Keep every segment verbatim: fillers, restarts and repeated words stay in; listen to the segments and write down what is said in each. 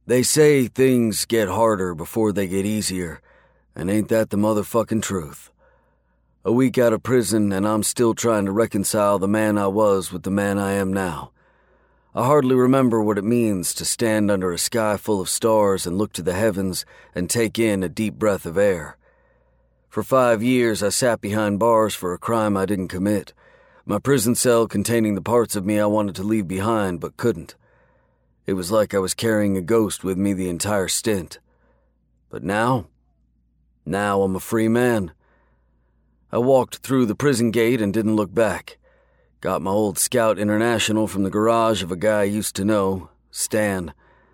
They say things get harder before they get easier, and ain't that the motherfucking truth? A week out of prison and I'm still trying to reconcile the man I was with the man I am now. I hardly remember what it means to stand under a sky full of stars and look to the heavens and take in a deep breath of air. For five years I sat behind bars for a crime I didn't commit, my prison cell containing the parts of me I wanted to leave behind but couldn't. It was like I was carrying a ghost with me the entire stint. But now, now I'm a free man. I walked through the prison gate and didn't look back. Got my old Scout International from the garage of a guy I used to know, Stan.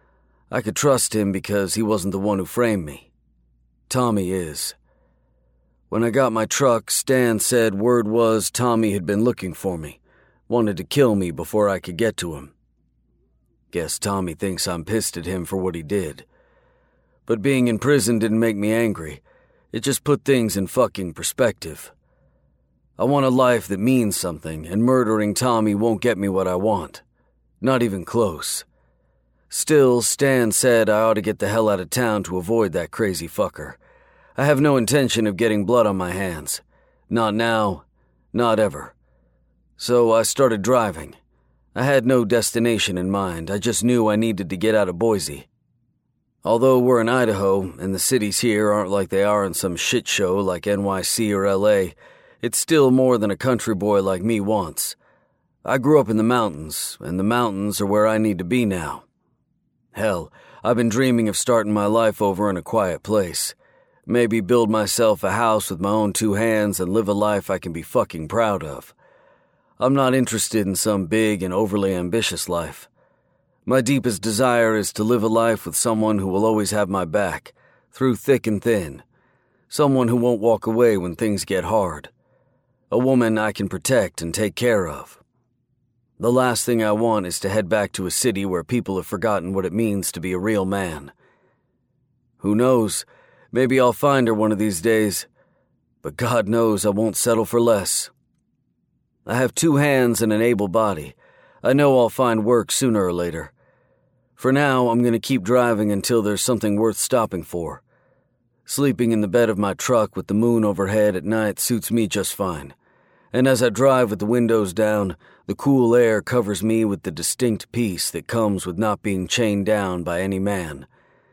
I could trust him because he wasn't the one who framed me. Tommy is. When I got my truck, Stan said word was Tommy had been looking for me, wanted to kill me before I could get to him. Guess Tommy thinks I'm pissed at him for what he did. But being in prison didn't make me angry. It just put things in fucking perspective. I want a life that means something, and murdering Tommy won't get me what I want. Not even close. Still, Stan said I ought to get the hell out of town to avoid that crazy fucker. I have no intention of getting blood on my hands. Not now, not ever. So I started driving. I had no destination in mind, I just knew I needed to get out of Boise. Although we're in Idaho, and the cities here aren't like they are in some shit show like N Y C or L A, it's still more than a country boy like me wants. I grew up in the mountains, and the mountains are where I need to be now. Hell, I've been dreaming of starting my life over in a quiet place. Maybe build myself a house with my own two hands and live a life I can be fucking proud of. I'm not interested in some big and overly ambitious life. My deepest desire is to live a life with someone who will always have my back, through thick and thin. Someone who won't walk away when things get hard. A woman I can protect and take care of. The last thing I want is to head back to a city where people have forgotten what it means to be a real man. Who knows, maybe I'll find her one of these days, but God knows I won't settle for less. I have two hands and an able body. I know I'll find work sooner or later. For now, I'm going to keep driving until there's something worth stopping for. Sleeping in the bed of my truck with the moon overhead at night suits me just fine. And as I drive with the windows down, the cool air covers me with the distinct peace that comes with not being chained down by any man.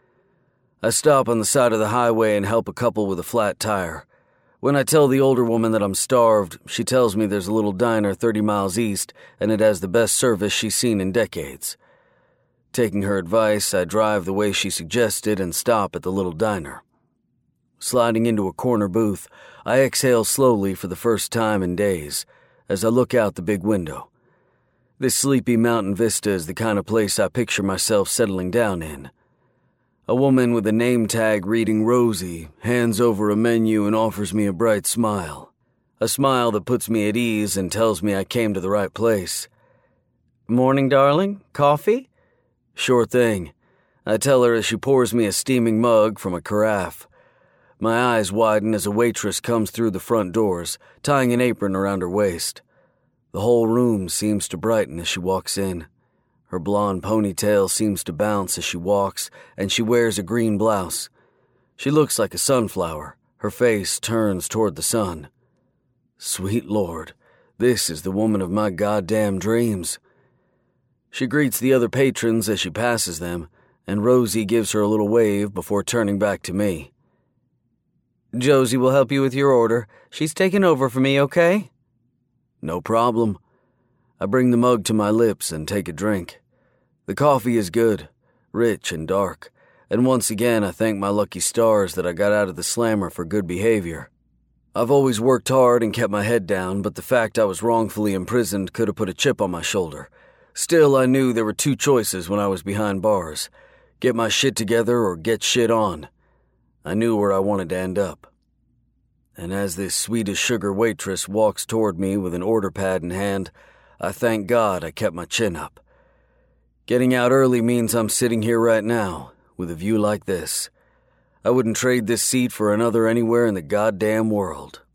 I stop on the side of the highway and help a couple with a flat tire. When I tell the older woman that I'm starved, she tells me there's a little diner thirty miles east and it has the best service she's seen in decades. Taking her advice, I drive the way she suggested and stop at the little diner. Sliding into a corner booth, I exhale slowly for the first time in days as I look out the big window. This sleepy mountain vista is the kind of place I picture myself settling down in. A woman with a name tag reading Rosie hands over a menu and offers me a bright smile. A smile that puts me at ease and tells me I came to the right place. "Morning, darling. Coffee?" "Sure thing," I tell her as she pours me a steaming mug from a carafe. My eyes widen as a waitress comes through the front doors, tying an apron around her waist. The whole room seems to brighten as she walks in. Her blonde ponytail seems to bounce as she walks, and she wears a green blouse. She looks like a sunflower. Her face turns toward the sun. Sweet Lord, this is the woman of my goddamn dreams. She greets the other patrons as she passes them, and Rosie gives her a little wave before turning back to me. "Josie will help you with your order. She's taking over for me, okay?" "No problem." I bring the mug to my lips and take a drink. The coffee is good, rich and dark, and once again I thank my lucky stars that I got out of the slammer for good behavior. I've always worked hard and kept my head down, but the fact I was wrongfully imprisoned could have put a chip on my shoulder. Still, I knew there were two choices when I was behind bars. Get my shit together or get shit on. I knew where I wanted to end up. And as this sweet as sugar waitress walks toward me with an order pad in hand, I thank God I kept my chin up. Getting out early means I'm sitting here right now, with a view like this. I wouldn't trade this seat for another anywhere in the goddamn world.